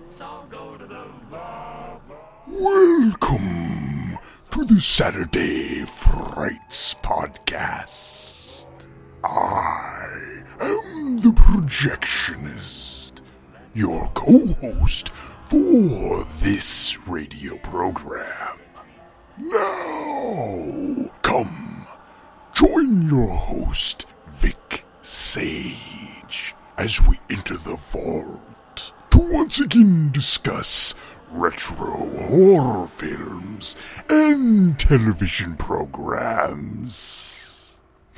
Let's all go to the vault. Welcome to the Saturday Frights Podcast. I am the Projectionist, your co-host for this radio program. Now, come, join your host, Vic Sage, as we enter the vault to once again discuss retro horror films and television programs.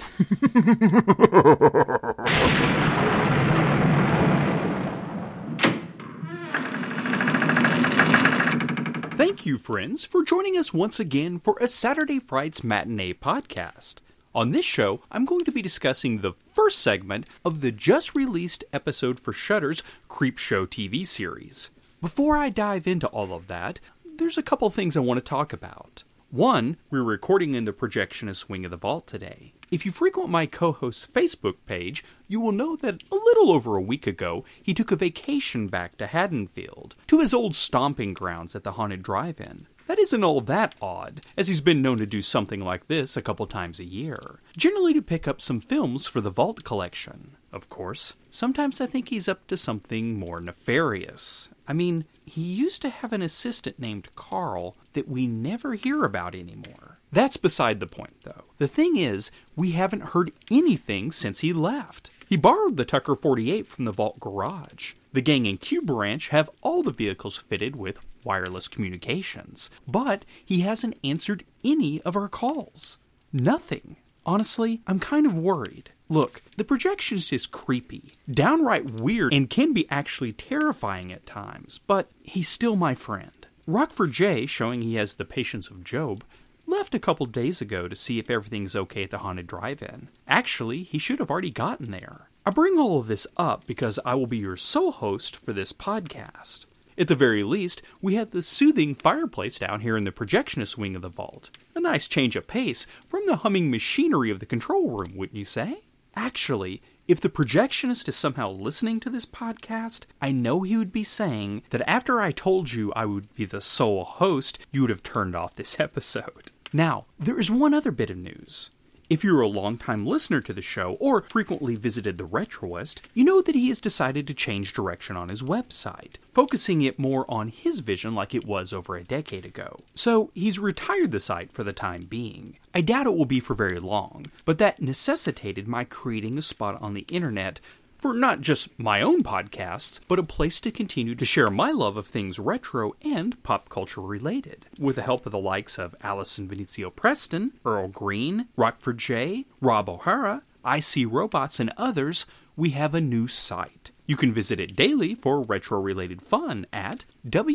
Thank you, friends, for joining us once again for a Saturday Frights Matinee podcast. On this show, I'm going to be discussing the first segment of the just-released episode for Shudder's Creepshow TV series. Before I dive into all of that, there's a couple things I want to talk about. One, we're recording in the Projectionist wing of the vault today. If you frequent my co-host's Facebook page, you will know that a little over a week ago, he took a vacation back to Haddonfield, to his old stomping grounds at the Haunted Drive-In. That isn't all that odd, as he's been known to do something like this a couple times a year, generally to pick up some films for the Vault collection. Of course, sometimes I think he's up to something more nefarious. I mean, he used to have an assistant named Carl that we never hear about anymore. That's beside the point, though. The thing is, we haven't heard anything since he left. He borrowed the Tucker 48 from the Vault garage. The gang in Q Branch have all the vehicles fitted with wireless communications, but he hasn't answered any of our calls. Nothing. Honestly, I'm kind of worried. Look, the Projectionist is creepy, downright weird, and can be actually terrifying at times, but he's still my friend. Rockford J, showing he has the patience of Job, left a couple days ago to see if everything's okay at the Haunted Drive-In. Actually, he should have already gotten there. I bring all of this up because I will be your sole host for this podcast. At the very least, we had the soothing fireplace down here in the Projectionist wing of the vault. A nice change of pace from the humming machinery of the control room, wouldn't you say? Actually, if the Projectionist is somehow listening to this podcast, I know he would be saying that after I told you I would be the sole host, you would have turned off this episode. Now, there is one other bit of news. If you're a longtime listener to the show or frequently visited the Retroist, you know that he has decided to change direction on his website, focusing it more on his vision like it was over a decade ago. So he's retired the site for the time being. I doubt it will be for very long, but that necessitated my creating a spot on the internet for not just my own podcasts, but a place to continue to share my love of things retro and pop culture related. With the help of the likes of Allison Vinicio Preston, Earl Green, Rockford J, Rob O'Hara, IC Robots, and others, we have a new site. You can visit it daily for retro-related fun at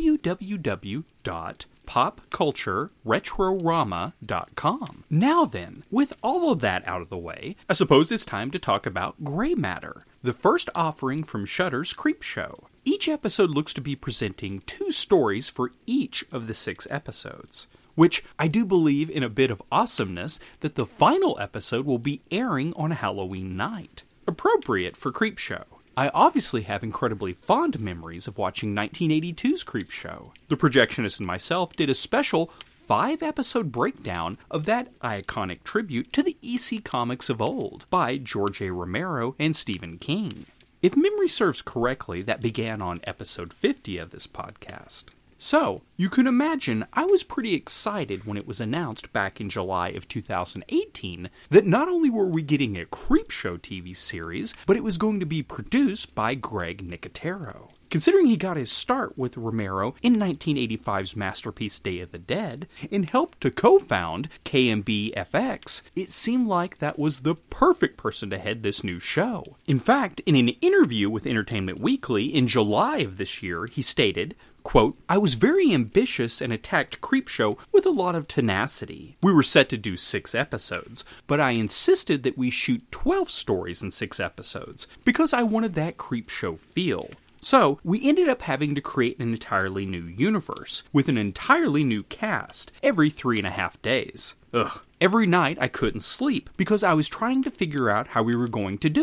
www.popcultureretrorama.com. Now then, with all of that out of the way, I suppose it's time to talk about Gray Matter, the first offering from Shudder's Creepshow. Each episode looks to be presenting 2 stories for each of the 6 episodes, which I do believe in a bit of awesomeness that the final episode will be airing on Halloween night, appropriate for Creepshow. I obviously have incredibly fond memories of watching 1982's Creepshow. The Projectionist and myself did a special 5-episode breakdown of that iconic tribute to the EC comics of old by George A. Romero and Stephen King. If memory serves correctly, that began on episode 50 of this podcast. So, you can imagine I was pretty excited when it was announced back in July of 2018 that not only were we getting a Creepshow TV series, but it was going to be produced by Greg Nicotero. Considering he got his start with Romero in 1985's masterpiece Day of the Dead, and helped to co-found KMB-FX, it seemed like that was the perfect person to head this new show. In fact, in an interview with Entertainment Weekly in July of this year, he stated, quote, "I was very ambitious and attacked Creepshow with a lot of tenacity. We were set to do 6 episodes, but I insisted that we shoot 12 stories in 6 episodes, because I wanted that Creepshow feel. So, we ended up having to create an entirely new universe, with an entirely new cast, every 3.5 days. Ugh. Every night I couldn't sleep, because I was trying to figure out how we were going to do it.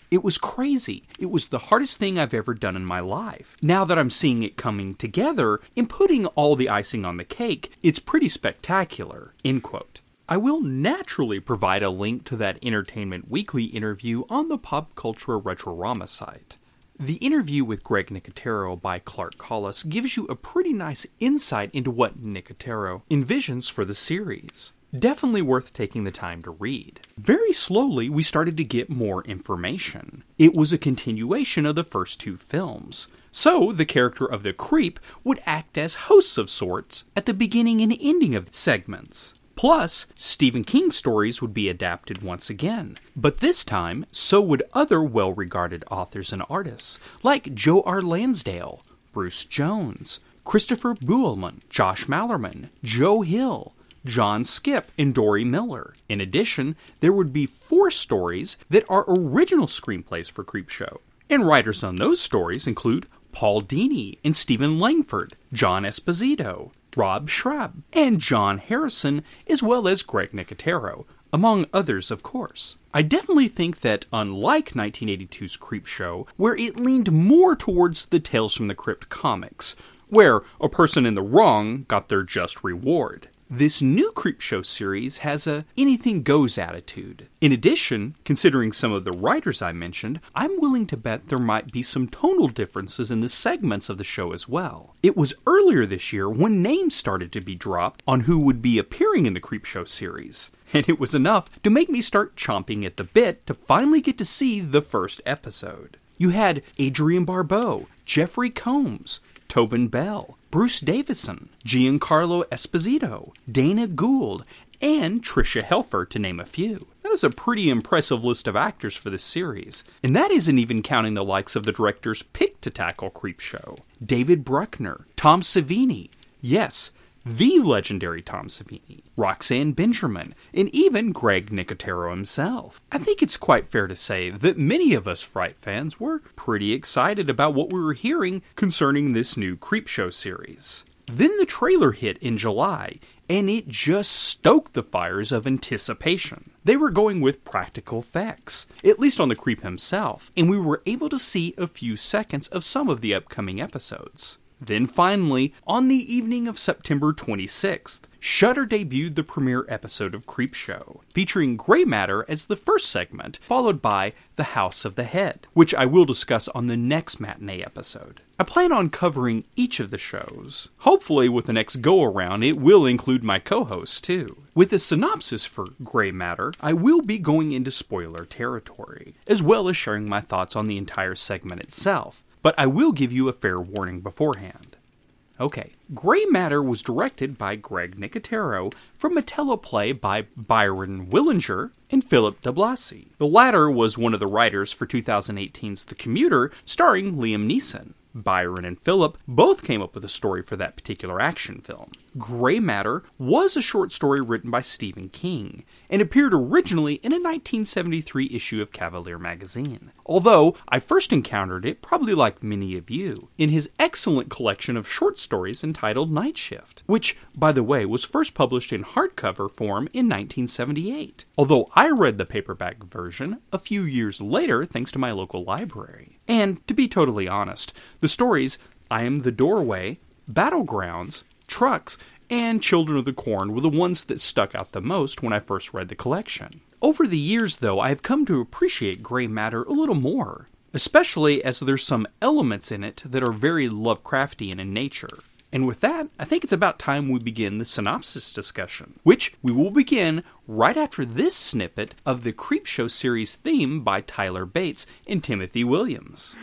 It was crazy. It was the hardest thing I've ever done in my life. Now that I'm seeing it coming together and putting all the icing on the cake, it's pretty spectacular." End quote. I will naturally provide a link to that Entertainment Weekly interview on the Pop Culture Retrorama site. The interview with Greg Nicotero by Clark Collis gives you a pretty nice insight into what Nicotero envisions for the series. Definitely worth taking the time to read. Very slowly, we started to get more information. It was a continuation of the first two films. So, the character of the Creep would act as hosts of sorts at the beginning and ending of segments. Plus, Stephen King stories would be adapted once again. But this time, so would other well-regarded authors and artists, like Joe R. Lansdale, Bruce Jones, Christopher Buehlman, Josh Mallerman, Joe Hill, John Skipp, and Dory Miller. In addition, there would be 4 stories that are original screenplays for Creepshow. And writers on those stories include Paul Dini and Stephen Langford, John Esposito, Rob Schrab, and John Harrison, as well as Greg Nicotero, among others, of course. I definitely think that, unlike 1982's Creepshow, where it leaned more towards the Tales from the Crypt comics, where a person in the wrong got their just reward, this new Creepshow series has a anything goes attitude. In addition, considering some of the writers I mentioned, I'm willing to bet there might be some tonal differences in the segments of the show as well. It was earlier this year when names started to be dropped on who would be appearing in the Creepshow series, and it was enough to make me start chomping at the bit to finally get to see the first episode. You had Adrienne Barbeau, Jeffrey Combs, Tobin Bell, Bruce Davison, Giancarlo Esposito, Dana Gould, and Tricia Helfer, to name a few. That is a pretty impressive list of actors for this series, and that isn't even counting the likes of the directors picked to tackle Creepshow. David Bruckner, Tom Savini, yes, the legendary Tom Savini, Roxanne Benjamin, and even Greg Nicotero himself. I think it's quite fair to say that many of us Fright fans were pretty excited about what we were hearing concerning this new Creepshow series. Then the trailer hit in July, and it just stoked the fires of anticipation. They were going with practical effects, at least on the Creep himself, and we were able to see a few seconds of some of the upcoming episodes. Then finally, on the evening of September 26th, Shudder debuted the premiere episode of Creepshow, featuring Grey Matter as the first segment, followed by The House of the Head, which I will discuss on the next matinee episode. I plan on covering each of the shows. Hopefully with the next go-around, it will include my co-hosts too. With a synopsis for Grey Matter, I will be going into spoiler territory, as well as sharing my thoughts on the entire segment itself. But I will give you a fair warning beforehand. Okay, Grey Matter was directed by Greg Nicotero from a teleplay by Byron Willinger and Philip de Blasi. The latter was one of the writers for 2018's The Commuter, starring Liam Neeson. Byron and Philip both came up with a story for that particular action film. Grey Matter was a short story written by Stephen King, and appeared originally in a 1973 issue of Cavalier magazine. Although, I first encountered it, probably like many of you, in his excellent collection of short stories entitled Night Shift, which, by the way, was first published in hardcover form in 1978. Although I read the paperback version a few years later thanks to my local library. And, to be totally honest, the stories I Am the Doorway, Battlegrounds, Trucks, and Children of the Corn were the ones that stuck out the most when I first read the collection. Over the years, though, I have come to appreciate Grey Matter a little more, especially as there's some elements in it that are very Lovecraftian in nature. And with that, I think it's about time we begin the synopsis discussion, which we will begin right after this snippet of the Creepshow series theme by Tyler Bates and Timothy Williams.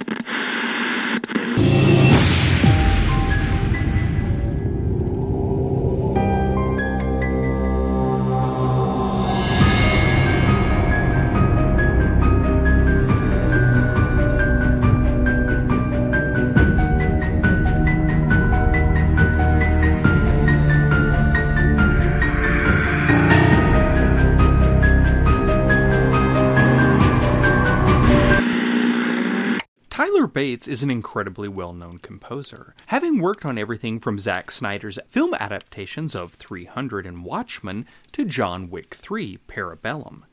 Tyler Bates is an incredibly well-known composer, having worked on everything from Zack Snyder's film adaptations of 300 and Watchmen to John Wick 3, Parabellum.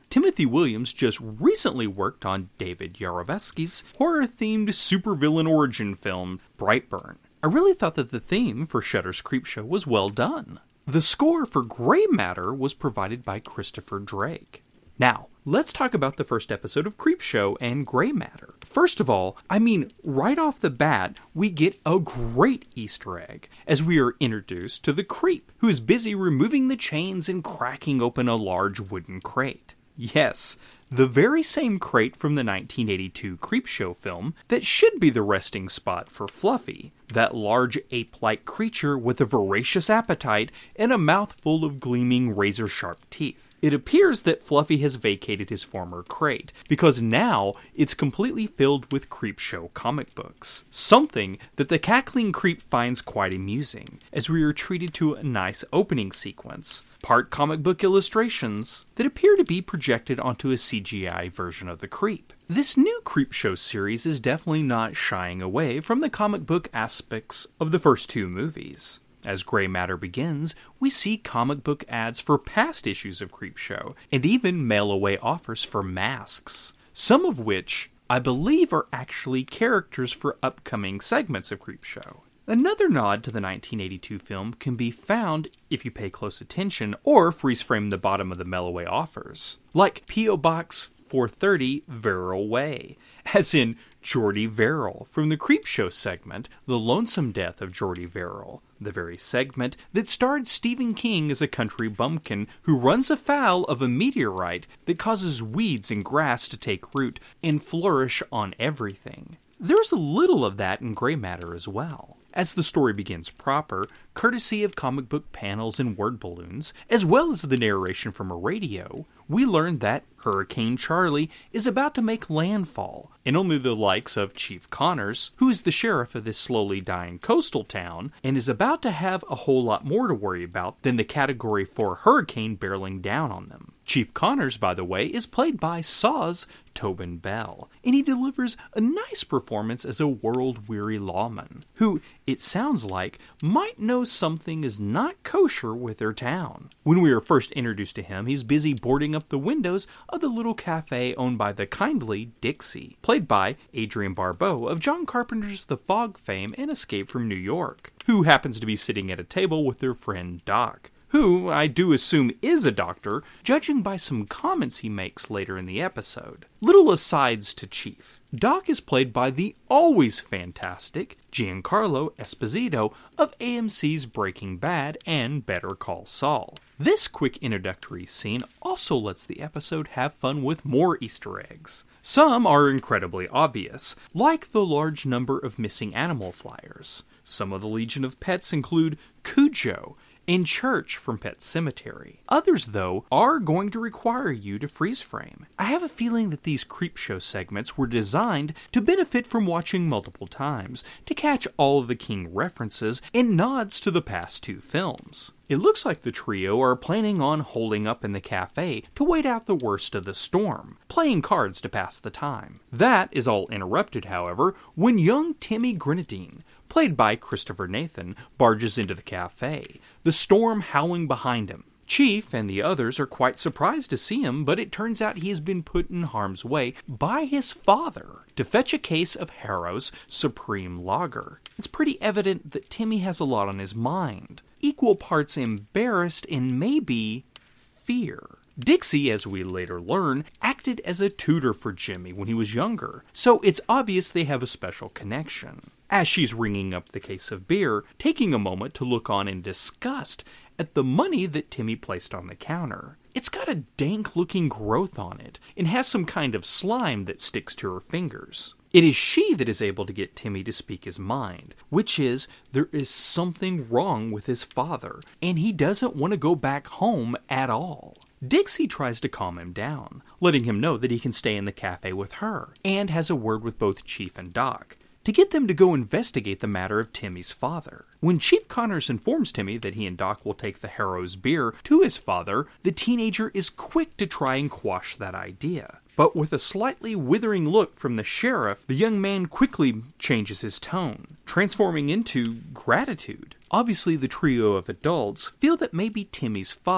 Timothy Williams just recently worked on David Yarovesky's horror-themed supervillain origin film, Brightburn. I really thought that the theme for Shudder's Creepshow was well done. The score for Grey Matter was provided by Christopher Drake. Now, let's talk about the first episode of Creepshow and Grey Matter. First of all, right off the bat, we get a great Easter egg as we are introduced to the Creep, who is busy removing the chains and cracking open a large wooden crate. Yes, the very same crate from the 1982 Creepshow film that should be the resting spot for Fluffy, that large ape-like creature with a voracious appetite and a mouth full of gleaming razor-sharp teeth. It appears that Fluffy has vacated his former crate, because now it's completely filled with Creepshow comic books. Something that the cackling Creep finds quite amusing, as we are treated to a nice opening sequence. Part comic book illustrations that appear to be projected onto a CGI version of the Creep. This new Creepshow series is definitely not shying away from the comic book aspects of the first two movies. As Grey Matter begins, we see comic book ads for past issues of Creepshow, and even mail-away offers for masks, some of which I believe are actually characters for upcoming segments of Creepshow. Another nod to the 1982 film can be found if you pay close attention or freeze frame the bottom of the mail-away offers, like P.O. Box 430 Verrill Way, as in Jordy Verrill from the Creepshow segment, The Lonesome Death of Jordy Verrill, the very segment that starred Stephen King as a country bumpkin who runs afoul of a meteorite that causes weeds and grass to take root and flourish on everything. There's a little of that in Grey Matter as well. As the story begins proper, courtesy of comic book panels and word balloons, as well as the narration from a radio, we learn that Hurricane Charlie is about to make landfall, and only the likes of Chief Connors, who is the sheriff of this slowly dying coastal town, and is about to have a whole lot more to worry about than the Category 4 hurricane barreling down on them. Chief Connors, by the way, is played by Saw's Tobin Bell, and he delivers a nice performance as a world-weary lawman, who, it sounds like, might know something is not kosher with their town. When we are first introduced to him, he's busy boarding up the windows of the little cafe owned by the kindly Dixie, played by Adrienne Barbeau of John Carpenter's The Fog fame and Escape from New York, who happens to be sitting at a table with their friend Doc, who I do assume is a doctor, judging by some comments he makes later in the episode. Little asides to Chief. Doc is played by the always fantastic Giancarlo Esposito of AMC's Breaking Bad and Better Call Saul. This quick introductory scene also lets the episode have fun with more Easter eggs. Some are incredibly obvious, like the large number of missing animal flyers. Some of the Legion of Pets include Cujo and Church from Pet Sematary. Others, though, are going to require you to freeze frame. I have a feeling that these Creepshow segments were designed to benefit from watching multiple times, to catch all of the King references and nods to the past two films. It looks like the trio are planning on holding up in the cafe to wait out the worst of the storm, playing cards to pass the time. That is all interrupted, however, when young Timmy Grenadine, played by Christopher Nathan, barges into the cafe, the storm howling behind him. Chief and the others are quite surprised to see him, but it turns out he has been put in harm's way by his father to fetch a case of Harrow's Supreme Lager. It's pretty evident that Timmy has a lot on his mind, equal parts embarrassed and maybe fear. Dixie, as we later learn, acted as a tutor for Jimmy when he was younger, so it's obvious they have a special connection. As she's ringing up the case of beer, taking a moment to look on in disgust at the money that Timmy placed on the counter. It's got a dank-looking growth on it, and has some kind of slime that sticks to her fingers. It is she that is able to get Timmy to speak his mind, which is, there is something wrong with his father, and he doesn't want to go back home at all. Dixie tries to calm him down, letting him know that he can stay in the cafe with her, and has a word with both Chief and Doc, to get them to go investigate the matter of Timmy's father. When Chief Connors informs Timmy that he and Doc will take the Harrow's beer to his father, the teenager is quick to try and quash that idea. But with a slightly withering look from the sheriff, the young man quickly changes his tone, transforming into gratitude. Obviously, the trio of adults feel that maybe Timmy's father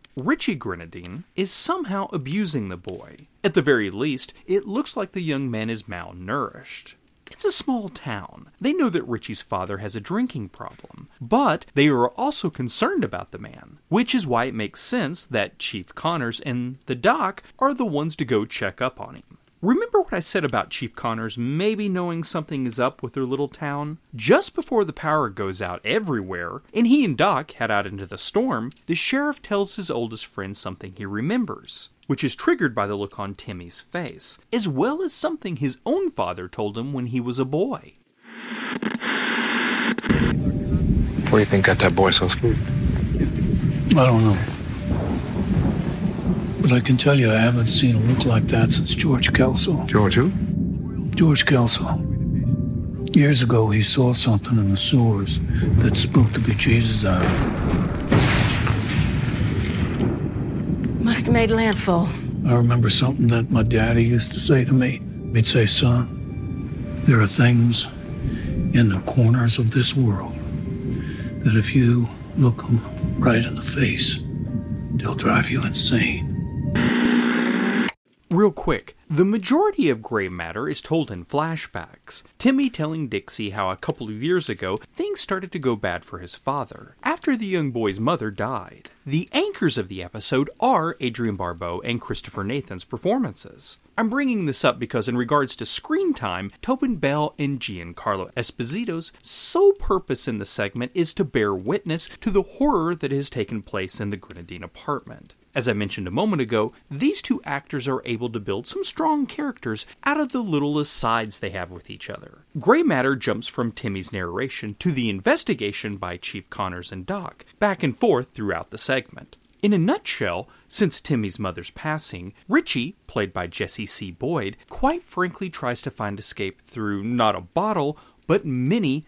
Richie Grenadine is somehow abusing the boy. At the very least, it looks like the young man is malnourished. It's a small town. They know that Richie's father has a drinking problem, but they are also concerned about the man, which is why it makes sense that Chief Connors and the doc are the ones to go check up on him. Remember what I said about Chief Connors maybe knowing something is up with their little town? Just before the power goes out everywhere, and he and Doc head out into the storm, the sheriff tells his oldest friend something he remembers, which is triggered by the look on Timmy's face, as well as something his own father told him when he was a boy. What do you think got that boy so screwed? I don't know. But I can tell you I haven't seen a look like that since George Kelso. George who? George Kelso. Years ago, he saw something in the sewers that spooked the bejesus out of him. Must have made landfall. I remember something that my daddy used to say to me. He'd say, son, there are things in the corners of this world that if you look them right in the face, they'll drive you insane. Real quick, the majority of gray matter is told in flashbacks. Timmy telling Dixie how a couple of years ago, things started to go bad for his father, after the young boy's mother died. The anchors of the episode are Adrienne Barbeau and Christopher Nathan's performances. I'm bringing this up because in regards to screen time, Tobin Bell and Giancarlo Esposito's sole purpose in the segment is to bear witness to the horror that has taken place in the Grenadine apartment. As I mentioned a moment ago, these two actors are able to build some strong characters out of the little asides they have with each other. Gray matter jumps from Timmy's narration to the investigation by Chief Connors and Doc, back and forth throughout the segment. In a nutshell, since Timmy's mother's passing, Richie, played by Jesse C. Boyd, quite frankly tries to find escape through not a bottle, but many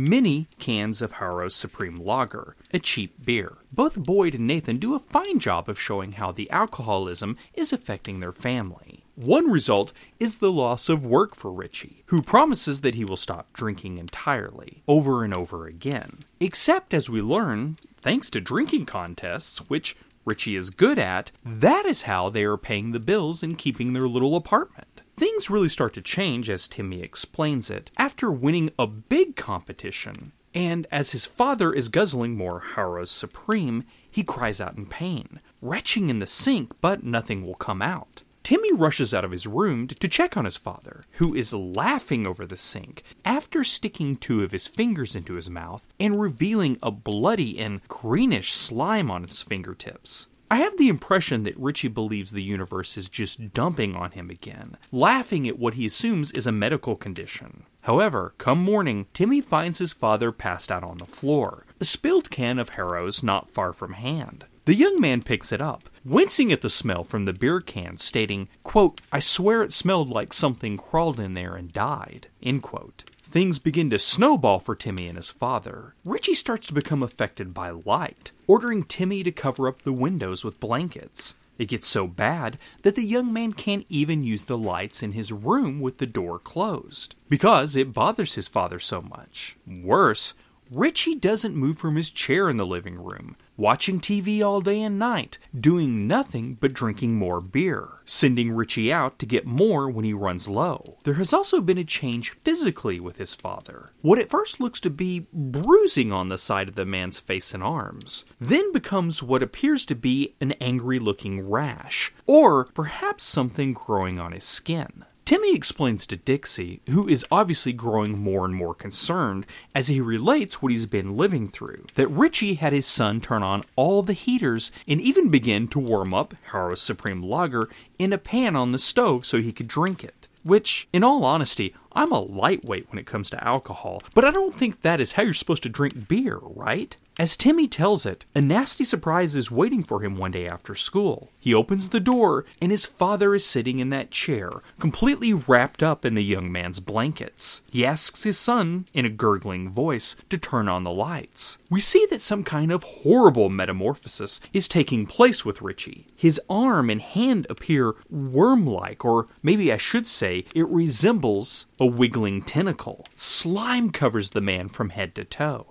cans of Harrow's Supreme Lager, a cheap beer. Both Boyd and Nathan do a fine job of showing how the alcoholism is affecting their family. One result is the loss of work for Richie, who promises that he will stop drinking entirely, over and over again. Except, as we learn, thanks to drinking contests, which Richie is good at, that is how they are paying the bills and keeping their little apartment. Things really start to change, as Timmy explains it, after winning a big competition. And as his father is guzzling more Harrow's Supreme, he cries out in pain, retching in the sink, but nothing will come out. Timmy rushes out of his room to check on his father, who is laughing over the sink after sticking two of his fingers into his mouth and revealing a bloody and greenish slime on his fingertips. I have the impression that Richie believes the universe is just dumping on him again, laughing at what he assumes is a medical condition. However, come morning, Timmy finds his father passed out on the floor, a spilled can of Harrow's not far from hand. The young man picks it up, wincing at the smell from the beer can, stating, quote, "I swear it smelled like something crawled in there and died," end quote. Things begin to snowball for Timmy and his father. Richie starts to become affected by light, ordering Timmy to cover up the windows with blankets. It gets so bad that the young man can't even use the lights in his room with the door closed, because it bothers his father so much. Worse, Richie doesn't move from his chair in the living room, watching TV all day and night, doing nothing but drinking more beer, sending Richie out to get more when he runs low. There has also been a change physically with his father. What at first looks to be bruising on the side of the man's face and arms, then becomes what appears to be an angry-looking rash, or perhaps something growing on his skin. Timmy explains to Dixie, who is obviously growing more and more concerned as he relates what he's been living through, that Richie had his son turn on all the heaters and even begin to warm up Harrow's Supreme Lager in a pan on the stove so he could drink it. Which, in all honesty, I'm a lightweight when it comes to alcohol, but I don't think that is how you're supposed to drink beer, right? As Timmy tells it, a nasty surprise is waiting for him one day after school. He opens the door, and his father is sitting in that chair, completely wrapped up in the young man's blankets. He asks his son, in a gurgling voice, to turn on the lights. We see that some kind of horrible metamorphosis is taking place with Richie. His arm and hand appear worm-like, or maybe I should say, it resembles a wiggling tentacle. Slime covers the man from head to toe.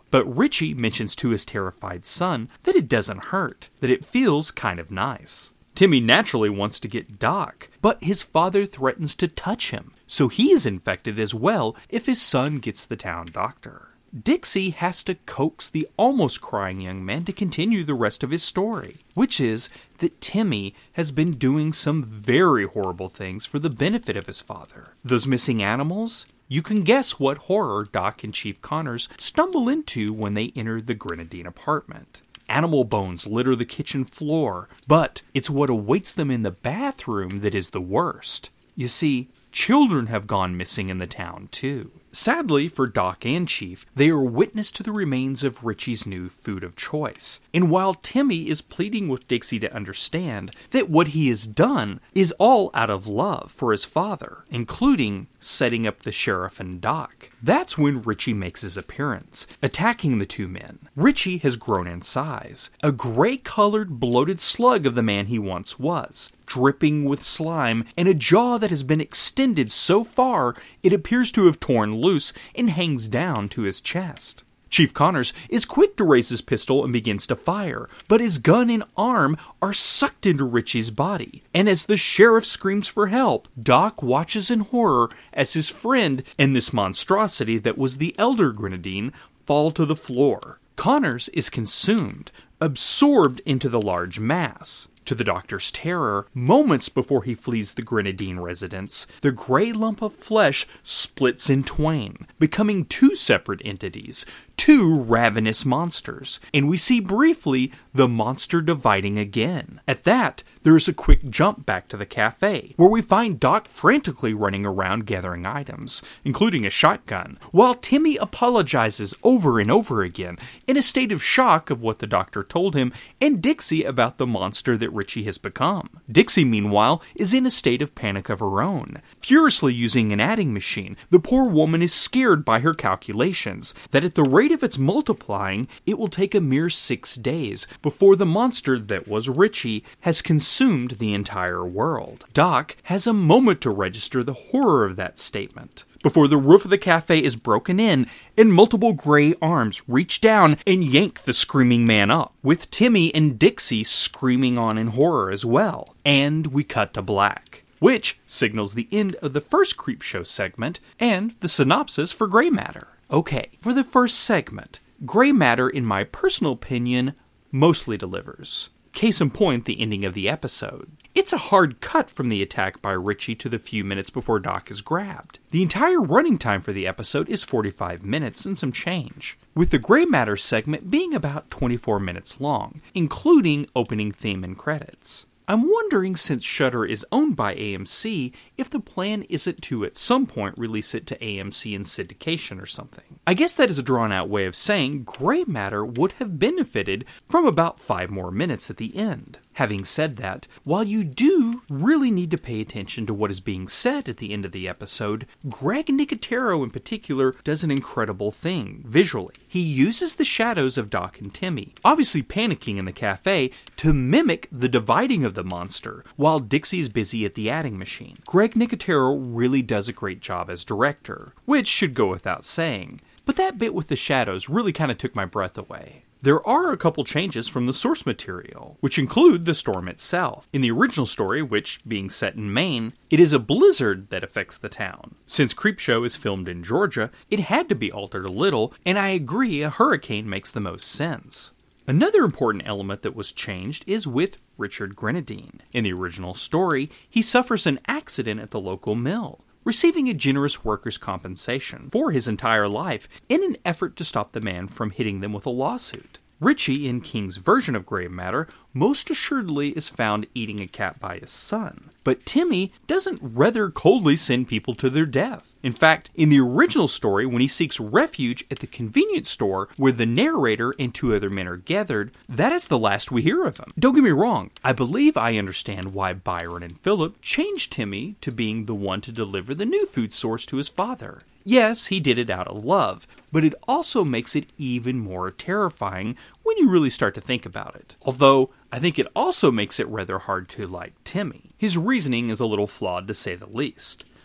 But Richie mentions to his terrified son that it doesn't hurt, that it feels kind of nice. Timmy naturally wants to get Doc, but his father threatens to touch him, so he is infected as well if his son gets the town doctor. Dixie has to coax the almost crying young man to continue the rest of his story, which is that Timmy has been doing some very horrible things for the benefit of his father. Those missing animals? You can guess what horror Doc and Chief Connors stumble into when they enter the Grenadine apartment. Animal bones litter the kitchen floor, but it's what awaits them in the bathroom that is the worst. You see, children have gone missing in the town too. Sadly for Doc and Chief, they are witness to the remains of Richie's new food of choice. And while Timmy is pleading with Dixie to understand that what he has done is all out of love for his father, including setting up the sheriff and Doc, that's when Richie makes his appearance, attacking the two men. Richie has grown in size, a gray-colored bloated slug of the man he once was, dripping with slime, and a jaw that has been extended so far it appears to have torn loose and hangs down to his chest. Chief Connors is quick to raise his pistol and begins to fire, but his gun and arm are sucked into Richie's body. And as the sheriff screams for help, Doc watches in horror as his friend and this monstrosity that was the Elder Grenadine fall to the floor. Connors is consumed, absorbed into the large mass. To the doctor's terror, moments before he flees the Grenadine residence, the gray lump of flesh splits in twain, becoming two separate entities, two ravenous monsters, and we see briefly the monster dividing again. At that, there is a quick jump back to the cafe, where we find Doc frantically running around gathering items, including a shotgun, while Timmy apologizes over and over again, in a state of shock of what the doctor told him, and Dixie about the monster that Richie has become. Dixie, meanwhile, is in a state of panic of her own. Furiously using an adding machine, the poor woman is scared by her calculations, that at the rate of its multiplying, it will take a mere 6 days before the monster that was Richie has consumed the entire world. Doc has a moment to register the horror of that statement, before the roof of the cafe is broken in and multiple gray arms reach down and yank the screaming man up, with Timmy and Dixie screaming on in horror as well. And we cut to black, which signals the end of the first Creepshow segment and the synopsis for Gray Matter. Okay, for the first segment, Gray Matter, in my personal opinion, mostly delivers. Case in point, the ending of the episode. It's a hard cut from the attack by Richie to the few minutes before Doc is grabbed. The entire running time for the episode is 45 minutes and some change, with the Gray Matter segment being about 24 minutes long, including opening theme and credits. I'm wondering, since Shudder is owned by AMC, if the plan isn't to at some point release it to AMC in syndication or something. I guess that is a drawn-out way of saying Gray Matter would have benefited from about 5 more minutes at the end. Having said that, while you do really need to pay attention to what is being said at the end of the episode, Greg Nicotero in particular does an incredible thing visually. He uses the shadows of Doc and Timmy, obviously panicking in the cafe, to mimic the dividing of the monster, while Dixie's busy at the adding machine. Greg Nicotero really does a great job as director, which should go without saying, but that bit with the shadows really kind of took my breath away. There are a couple changes from the source material, which include the storm itself. In the original story, which, being set in Maine, it is a blizzard that affects the town. Since Creepshow is filmed in Georgia, it had to be altered a little, and I agree a hurricane makes the most sense. Another important element that was changed is with Richard Grenadine. In the original story, he suffers an accident at the local mill, receiving a generous workers' compensation for his entire life in an effort to stop the man from hitting them with a lawsuit. Richie, in King's version of Gray Matter, most assuredly is found eating a cat by his son. But Timmy doesn't rather coldly send people to their death. In fact, in the original story, when he seeks refuge at the convenience store where the narrator and 2 other men are gathered, that is the last we hear of him. Don't get me wrong, I believe I understand why Byron and Philip changed Timmy to being the one to deliver the new food source to his father. Yes, he did it out of love, but it also makes it even more terrifying when you really start to think about it. Although, I think it also makes it rather hard to like Timmy. His reasoning is a little flawed, to say the least.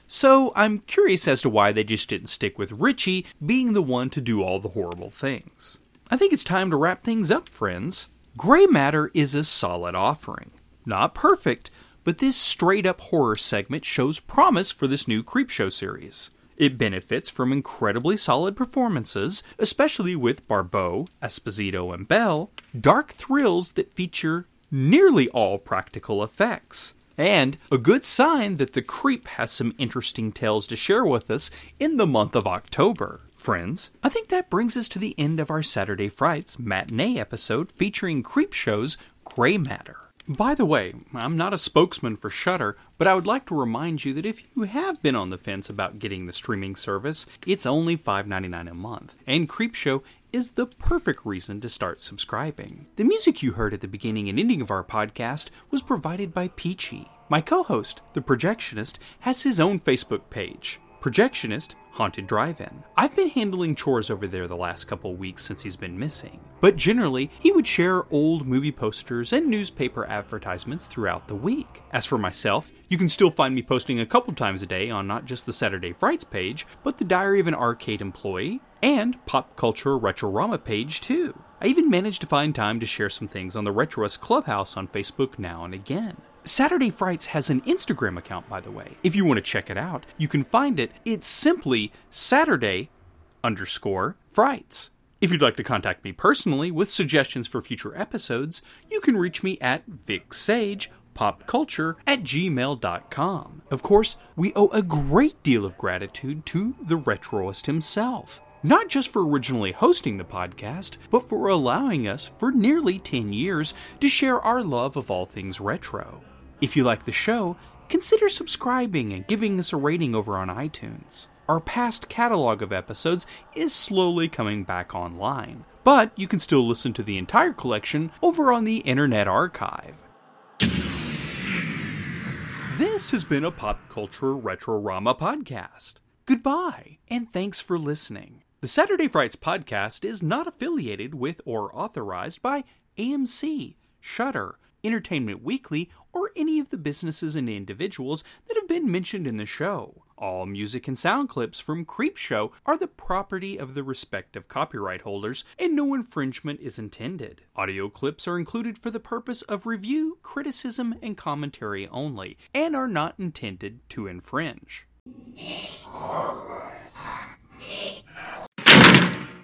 so I'm curious as to why they just didn't stick with Richie being the one to do all the horrible things. I think it's time to wrap things up, friends. Gray Matter is a solid offering. Not perfect, but this straight-up horror segment shows promise for this new Creepshow series. It benefits from incredibly solid performances, especially with Barbeau, Esposito, and Bell, dark thrills that feature nearly all practical effects, and a good sign that the Creep has some interesting tales to share with us in the month of October. Friends, I think that brings us to the end of our Saturday Frights matinee episode featuring Creepshow's Gray Matter. By the way, I'm not a spokesman for Shudder, but I would like to remind you that if you have been on the fence about getting the streaming service, it's only $5.99 a month, and Creepshow is the perfect reason to start subscribing. The music you heard at the beginning and ending of our podcast was provided by Peachy. My co-host, The Projectionist, has his own Facebook page, Projectionist Haunted Drive-In. I've been handling chores over there the last couple weeks since he's been missing, but generally, he would share old movie posters and newspaper advertisements throughout the week. As for myself, you can still find me posting a couple times a day on not just the Saturday Frights page, but the Diary of an Arcade Employee and Pop Culture Retrorama page too. I even managed to find time to share some things on the Retroist Clubhouse on Facebook now and again. Saturday Frights has an Instagram account, by the way. If you want to check it out, you can find it. It's simply Saturday_Frights. If you'd like to contact me personally with suggestions for future episodes, you can reach me at VicSagePopCulture@gmail.com. Of course, we owe a great deal of gratitude to the Retroist himself. Not just for originally hosting the podcast, but for allowing us for nearly 10 years to share our love of all things retro. If you like the show, consider subscribing and giving us a rating over on iTunes. Our past catalog of episodes is slowly coming back online, but you can still listen to the entire collection over on the Internet Archive. This has been a Pop Culture Retrorama podcast. Goodbye, and thanks for listening. The Saturday Frights podcast is not affiliated with or authorized by AMC, Shudder, Entertainment Weekly, or any of the businesses and individuals that have been mentioned in the show. All music and sound clips from Creepshow are the property of the respective copyright holders, and no infringement is intended. Audio clips are included for the purpose of review, criticism, and commentary only, and are not intended to infringe.